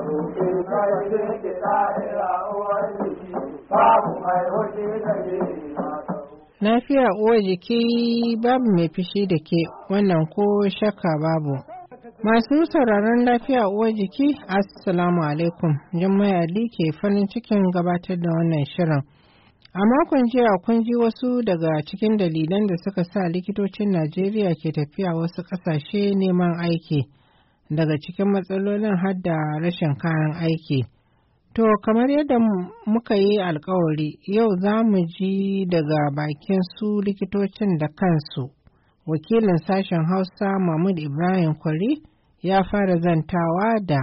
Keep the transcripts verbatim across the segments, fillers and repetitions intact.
Lafiya uwar jiki babu mai fishi da ke, wannan ko shakka babu. Masu sauraron lafiya uwar jiki, Assalamu alaikum. Jummai Ali ke farin cikin gabatar da wannan shirin. A makon jiya kun ji wasu daga cikin dalilan da suka sa likitocin Najeriya ke tafiya wasu ƙasashe neman aiki. Daga cikin matsalolin har da rashin kayan aiki. To, kamar yadda muka yi alkawari, yau za mu ji daga bakin su likitocin da kansu. Wakilin sashen Hausa Mahmud Ibrahim Kwari ya fara zantawa da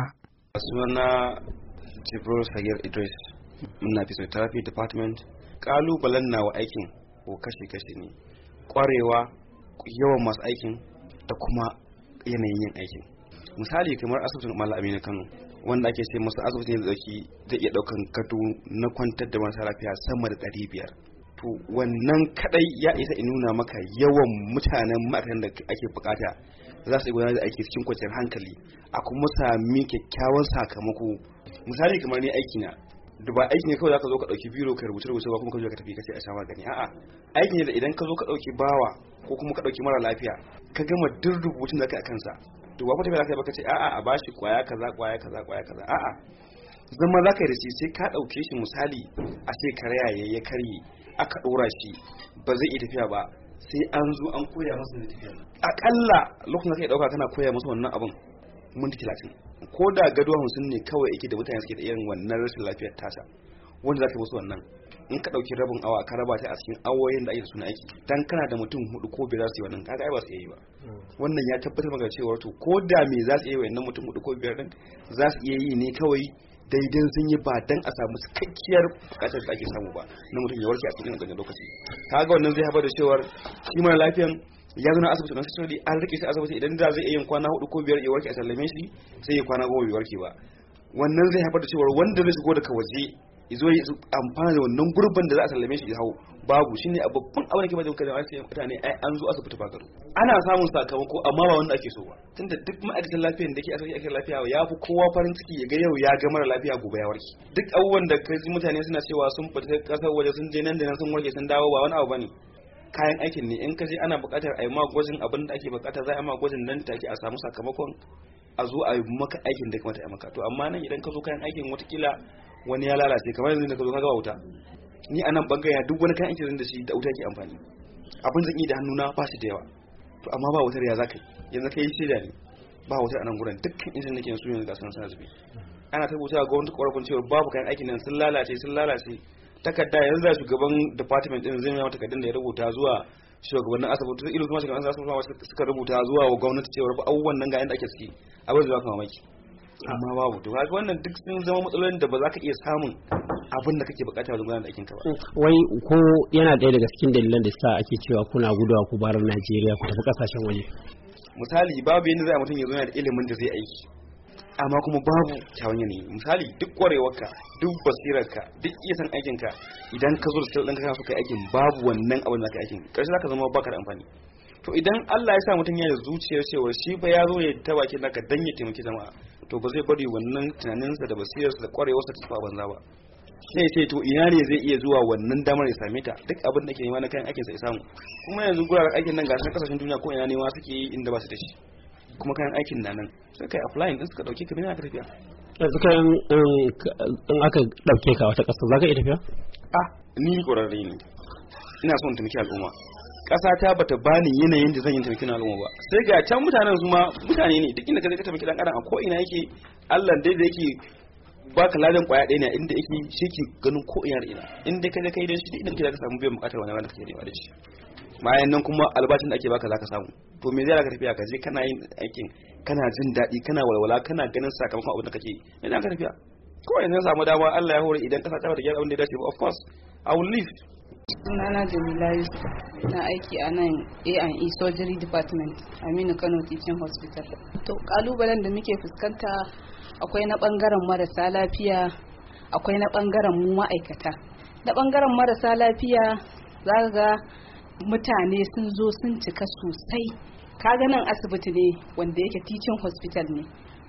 sunana Jibril Sagir Idris, muna physiotherapy department. Kalubalen nawa aikin ko kashe-kashe ne, kwarewa, yawan masu aikin da kuma yanayin yin aikin. Misali kamar asibitin Malam Aminu Kano, wanda ake ce masa asibiti ne da zai iya daukan gado na kwantar da marasa lafiya sama da ɗari biyar. To wannan kadai ya isa in nuna maka yawan mutanen ma'aikatan da ake bukata za su gudanar da aiki cikin kwanciyar hankali a kuma sami kyakkyawan sakamako. Misali kamar ni aiki na da ba aiki ne kawai zaka zo ka dauki biro ka rubuta rubuta ba kuma ka zo ka tafi ka ce a sha magani. A'a, aiki ne da idan ka zo ka dauki bawa ko kuma ka dauki mara lafiya ka gama duk rubutun da kai a kansa, to ba kuma tafi ka ce a'a a bashi kwaya kaza kwaya kaza kwaya kaza. A'a, zama zaka yi da shi sai ka dauke shi misali a ce karaya ya karye aka dora shi ba zai iya tafiya ba, sai an zo an koya masa da tafiya. Akalla lokacin da kai dauka kana koya masa wannan abun minti talatin, ko da gado hamsin ne kawai yake da mutane suke da irin wannan rashin lafiyar tasa, wanda zaka musu wannan in ka dauki rabin awa ka raba ta a cikin awoyin da ake da suna aiki, dan kana da mutum hudu ko biyar su yi wannan, kaga ai ba su yi ba. Wannan ya tabbatar maka cewa to ko da me za su yi wannan mutum hudu ko biyar din za su iya yi ne kawai daidan sun yi ba dan a samu cikakkiyar bukatar da ake samu ba na mutum ya warke a cikin ƙanƙanin lokaci. Kaga wannan zai haifar da cewa shi mara lafiyan ya zo na asibiti na sassauri an rike shi asibiti, idan da zai iya yin kwana hudu ko biyar ya warke a sallame shi sai ya kwana goma bai warke ba. Wannan zai haifar da cewa wanda zai shigo daga waje ya zo ya amfana da wannan gurbin da za a sallame shi ya hau babu. Shine a babban abin da ke bada mutane sai mutane ai an zo asibiti ba gado. Ana samun sakamako amma ba wanda ake so ba, tunda duk ma'aikatan lafiyar da ke asibiti ake lafiya ya fi kowa farin ciki ya ga yau ya ga mara lafiya gobe ya warke. Duk abubuwan da kai mutane suna cewa sun fita kasar waje sun je nan da nan sun warke sun dawo ba wani abu bane. Kayan aikin ne, in ka je ana buƙatar a yi ma gwajin abin da ake buƙata za a yi ma gwajin nan take a samu sakamakon a zo a yi maka aikin da kamata a maka. To amma nan idan ka zo kayan aikin watakila wani ya lalace, kamar yanzu da ka zo ka ga wuta, ni a nan bangaren duk wani kayan aikin da shi da wuta ke amfani, abin zan yi da hannuna ba shi da yawa. To amma ba wutar ya za ka yi, yanzu ka yi shaida ne ba wutar a nan gurin, dukkan injin nake su yanzu ga sun sa zube. Ana ta rubuta ga gwamnati ƙwararrun cewa babu kayan aikin nan sun lalace sun lalace. Takarda yanzu da shugaban department din zai yawa takardun da ya rubuta zuwa shugabannin asibiti, ilu kuma shugabannin asibiti suka rubuta zuwa wa gwamnati cewa ba abubuwan nan ga yanda ake ciki, abin da za ka mamaki. Amma babu, to kaga wannan duk sun zama matsalolin da ba za ka iya samun abin da kake bukata wajen gudanar da aikin ka ba. Wai ko yana ɗaya daga cikin dalilan da sa ake cewa kuna gudawa ku bar Najeriya ku tafi kasashen waje? Misali babu yanda zai mutum ya zo yana da ilimin da zai aiki, amma kuma babu kyawun yanayi. Misali duk kwarewarka, duk basirarka, duk iya san aikinka, idan ka zo da skill ɗinka kana so kai aikin babu wannan abin da ka aikin, ƙarshe zaka zama baka da amfani. To idan Allah ya sa mutum ya da zuciyar cewa shi fa ya zo ya ta bakin naka dan ya taimaki jama'a, to ba zai bari wannan tunaninsa da basirarsa da kwarewarsa ta tafi a banza ba. Sai sai to ina ne zai iya zuwa wannan damar ya same ta, duk abin da ke nema na kayan aikinsa ya samu. Kuma yanzu guraren aikin nan gashin kasashen duniya ko ina ne ma suke yi inda ba su da shi, kuma kayan aikin na nan sai kai applying din suka dauke ka ne aka tafiya. Yanzu kai in aka dauke ka wata kasa za ka iya tafiya? Ah, ni ƙwararre ne, ina son taimaki al'umma. Ƙasa ta bata bani yanayin da zan yi taimaki al'umma ba, sai ga can mutanen su ma mutane ne, duk inda ka je ka taimaki dan adam a ko ina yake, Allah dai da yake baka ladan kwaya ɗaya ne inda yake shi ke ganin ko ina da ina, inda ka je kai dan shi duk inda ka samu biyan bukatar wani wanda kake nema da shi. Bayan nan kuma albashin da ake baka zaka samu, to me zai ka tafiya ka je kana yin aikin kana jin daɗi kana walwala kana ganin sakamakon abin da kake yi, me zai ka tafiya? Kawai idan samu dama Allah ya hore, idan kasa ta bata gyara abin da ya dace ba, of course I will leave. Sunana Jamila Yusuf, na aiki a nan A and E Surgery Department, Aminu Kano Teaching Hospital. To kalubalen da muke fuskanta akwai na bangaren marasa lafiya, akwai na bangaren mu ma'aikata. Na bangaren marasa lafiya za ga mutane sun zo sun cika sosai. Kaga nan asibiti ne wanda yake teaching hospital ne.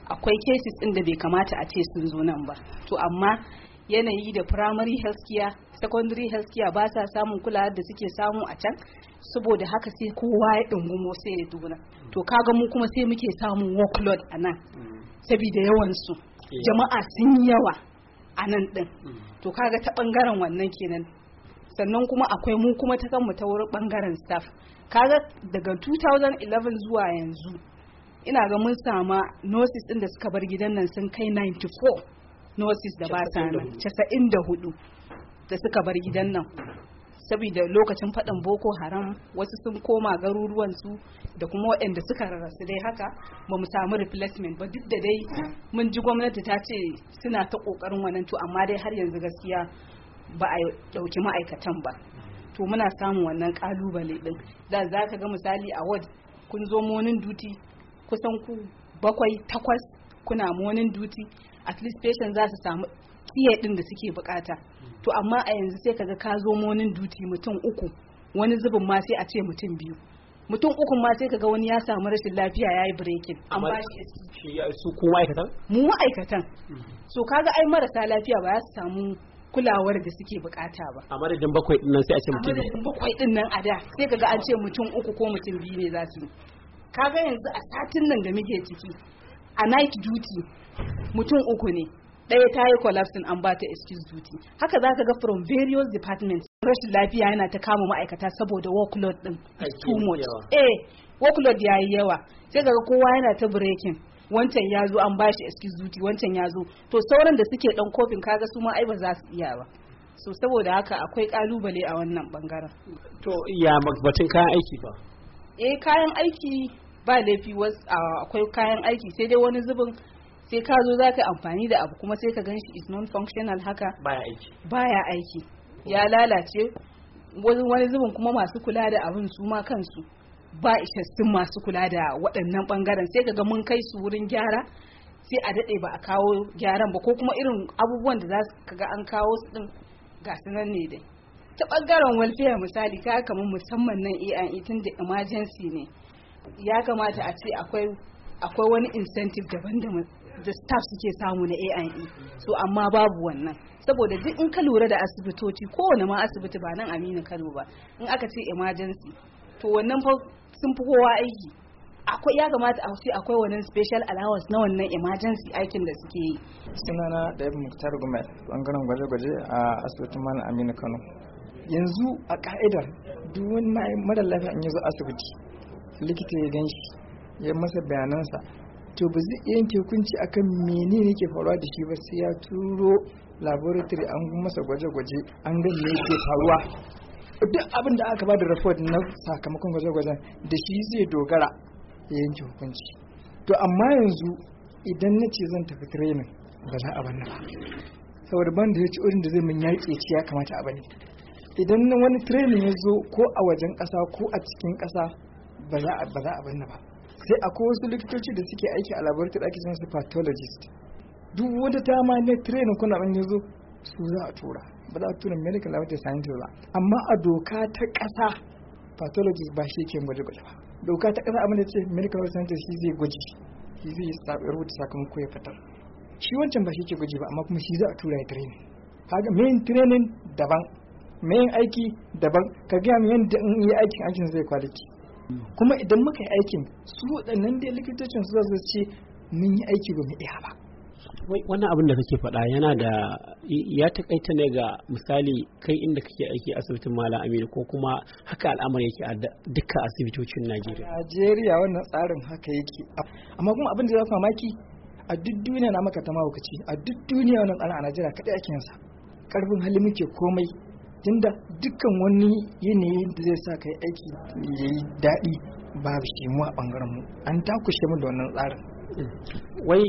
akwai cases ɗin da bai kamata a ce sun zo nan ba. To amma yanayi da primary health care, secondary health care ba sa samun kulawar da suke samu a can, saboda haka sai kowa ya dungumo sai ya duna. To kaga mu kuma sai muke samun workload a nan saboda yawan su jama'a sun yawa a nan din. To kaga ta bangaren wannan kenan. Sannan kuma akwai mu kuma ta kanmu ta wurin bangaren staff. Kaga daga two thousand eleven zuwa yanzu ina ga mun sama nurses din da suka bar gidan nan sun kai ninety-four nurses da ba sa nan, casa'in da hudu da suka bar gidan nan saboda lokacin faɗin Boko Haram, wasu sun koma garuruwansu da kuma waɗanda suka rarrasu dai haka ba mu samu replacement ba, duk da dai mun ji gwamnati ta ce suna ta ƙoƙarin wannan, to amma dai har yanzu gaskiya ba a ɗauki ma'aikatan ba. To muna samun wannan ƙalubale ɗin. Da za ka ga misali a ward kun zo morning duty kusan ku bakwai takwas kuna morning duty, at least patient za su samu kiyaye din da suke bukata. To amma a yanzu sai kaga ka zo morning duty mutum uku, wani zubin ma sai a ce mutum biyu, mutum uku ma sai kaga wani ya samu rashin lafiya yayi breaking. Amma shi su ku ma'aikatan? Mu ma'aikatan. So kaga ai marasa lafiya ba za su samu kulawar da suke bukata ba. A madadin bakwai din nan sai a ce mutum biyu. A madadin bakwai din nan a da sai kaga an ce mutum uku ko mutum biyu ne za su yi. Kaga yanzu a satin nan da muke ciki a night duty mutum uku ne, ɗaya ta yi collapsing an ba ta excuse duty. Haka za ka ga from various departments rashin lafiya yana ta kama ma'aikata saboda workload din too much. Eh, workload ya yi yawa sai ga kowa yana ta breaking, wancan ya zo an ba shi excuse duty, wancan ya zo, to sauran da suke dan kofin kaga su ma ai ba za su iya ba. So saboda haka akwai kalubale a wannan bangaren. To ya batun kayan aiki ba? Eh, kayan aiki ba laifi, akwai kayan aiki sai dai wani zubin sai ka zo za ka amfani da abu kuma sai ka gan shi is non-functional haka baya aiki baya aiki ya lalace. Wani zubin kuma masu kula da abin su ma kansu ba isassun masu kula da waɗannan ɓangaren, sai ka ga mun kai su wurin gyara sai a daɗe ba a kawo gyaran ba, ko kuma irin abubuwan da za ka ga an kawo su ɗin ga su nan ne dai. Ta ɓangaren welfare misali ka kamar musamman nan A and E tun da emergency ne, ya kamata a ce akwai akwai wani incentive daban da da staff suke samu na A and E, so amma babu wannan, saboda duk in ka lura da asibitoci, kowane ma asibiti ba nan Aminu Kano ba, in aka ce emergency to wannan fa sun fi kowa aiki. Akwai ya kamata a ce akwai wannan special allowance na wannan emergency aikin da suke yi. Sunana da Ibn Muktar Gumel, bangaren gwaje-gwaje a asibitin Malam Aminu Kano. Yanzu a ka'idar duk wani mara lafiya in yazo asibiti likita ya ganshi ya masa bayanansa, to ba zai iya yanke hukunci akan menene ke faruwa da shi ba sai ya turo laboratory an masa gwaje-gwaje an ga me yake faruwa. Duk abin da aka bada report na sakamakon gwaje-gwajen da shi zai dogara ya yanke hukunci. To amma yanzu idan na ce zan tafi training ba za a banna ba, saboda ban da ya ci urin da zai min yaƙi ci ya kamata a bani. Idan wani training ya zo ko a wajen ƙasa ko a cikin ƙasa ba za a banna ba. Sai akwai wasu likitoci da suke aiki a laboratory ake su pathologist, duk wata dama ne training kuna ban yazo su za a tura, ba za a tura medical laboratory scientist ba. Amma a doka ta ƙasa pathologist ba shi ke gwaje gwaje ba. Doka ta ƙasa abin da ce medical scientist shi zai gwaji, shi zai rubuta sakamako ya fitar. Shi wancan ba shi ke gwaji ba, amma kuma shi za a tura ya training. Kaga main training daban, main aiki daban. Ka ga mu yanda in yi aikin aikin zai quality. Kuma idan muka yi aikin su waɗannan da likitocin su zasu ce mun yi aiki ba mu iya ba. Wannan abin da kake faɗa yana da ya takaita ne ga misali kai inda kake aiki asibitin Malam Aminu, ko kuma haka al'amari yake a dukkan asibitocin Najeriya? Najeriya wannan tsarin haka yake, amma kuma abin da za ku mamaki a duk duniya na maka ta mahaukaci, a duk duniya wannan tsarin a Najeriya kaɗai ake yin sa. Karfin hali muke komai, tunda dukkan wani yanayi da zai sa kai aiki ya yi daɗi babu shi mu a ɓangaren mu, an takushe mu da wannan tsarin. Wai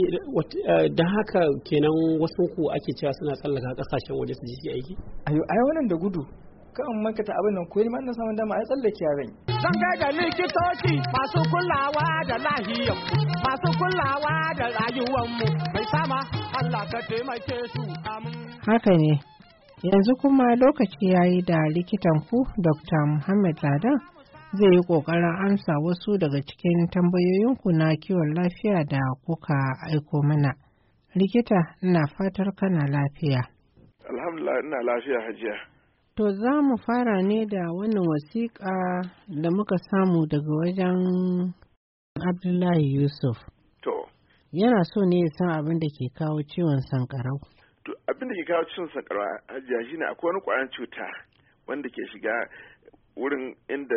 da haka kenan wasu ku ake cewa suna tsallaka kasashen waje su ji aiki? Ayo ayo wannan da gudu kan makata abin nan ko ni ma na samu dama ai tsallake ya zan. Zan ga da likitoci masu kulawa da lahiyar masu kulawa da rayuwar mu mai sama Allah ka taimake su amin. Haka ne. Yanzu kuma lokaci yayi da likitan ku Doctor Muhammad Ladan zai yi ƙoƙarin amsa wasu daga cikin tambayoyinku na kiwon lafiya da kuka aiko mana. Likita, ina fatar kana lafiya. Alhamdulillah, ina lafiya hajiya. To za mu fara ne da wannan wasiƙa da muka samu daga wajen Abdullahi Yusuf. To. Yana so ne ya san abin da ke kawo ciwon sankarau. To abin da ke kawo ciwon sankarau hajiya shine akwai wani ƙwayan cuta wanda ke shiga wurin inda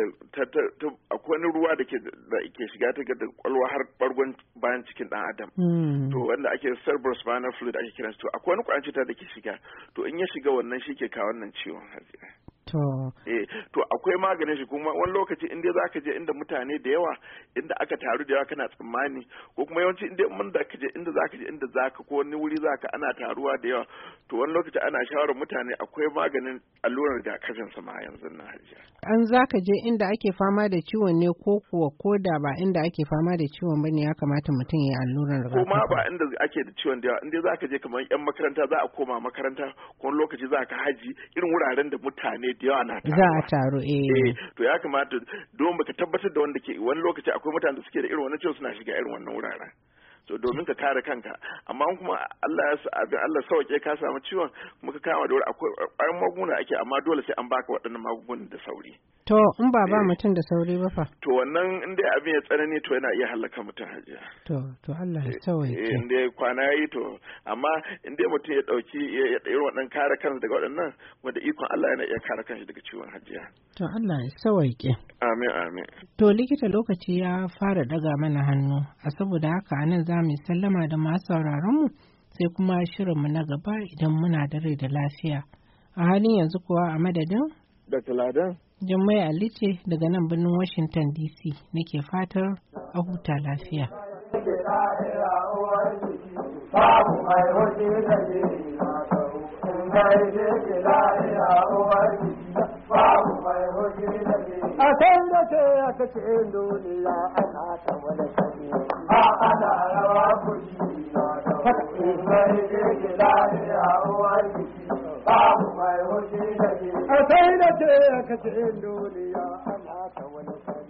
akwai wani ruwa da ke shiga ta ga kwalwa har bargon bayan cikin dan adam. To wanda ake cerebral spinal fluid ake kiransa, to akwai wani ƙwayan cuta da ke shiga, to in ya shiga wannan shi ke kawo wannan ciwon hajiya. To. Eh, to akwai maganin shi kuma wani lokaci inda za ka je inda mutane da yawa, inda aka taru da yawa kana tsammani, ko kuma yawanci inda mun da ka je inda za ka je inda za ka ko wani wuri za ka ana taruwa da yawa, to wani lokaci ana shawarar mutane akwai maganin allurar rigakafin sa ma yanzu na hajiya. An za ka je inda ake fama da ciwon ne ko kuwa ko da ba inda ake fama da ciwon ba ne ya kamata mutum ya yi allurar rigakafi? Ko ma ba inda ake da ciwon da yawa, inda za ka je kamar yan makaranta za a koma makaranta, ko wani lokaci za ka haji irin wuraren da mutane da yawa na taruwa. Za a taru eh. To ya kamata don baka tabbatar da wanda ke wani lokaci akwai mutane da suke da irin wannan ciwon suna shiga irin wannan wuraren. So domin ka kare kanka, amma kuma Allah ya abin Allah sauke ka samu ciwon kuma ka kama da wuri akwai ƙwayan magunguna ake, amma dole sai an baka waɗannan magungunan da sauri. To in ba ba mutum da sauri ba fa? To wannan in dai abin ya tsanani to yana iya halaka mutum hajiya. To to Allah ya sauke. Eh in dai kwana yayi to, amma in dai mutum ya dauki ya irin waɗannan kare kansa daga waɗannan, wanda ikon Allah yana iya kare kansa daga ciwon hajiya. To Allah ya sauke. Amin amin. To likita, lokaci ya fara daga mana hannu, a saboda haka anan za mu sallama da masu sauraron mu sai kuma shirinmu na gaba idan muna da rai da lafiya. A halin yanzu kuwa a madadin da Taladan Jummai Ali ce daga nan birnin Washington D C nake fatar a huta lafiya. A san da ce aka ce duniya ana ta wani kare, a ana rawa kuri na da wani mai ke lafiya uwar jiki, babu mai hoji da ke. A san da ce aka ce duniya ana ta wani kare.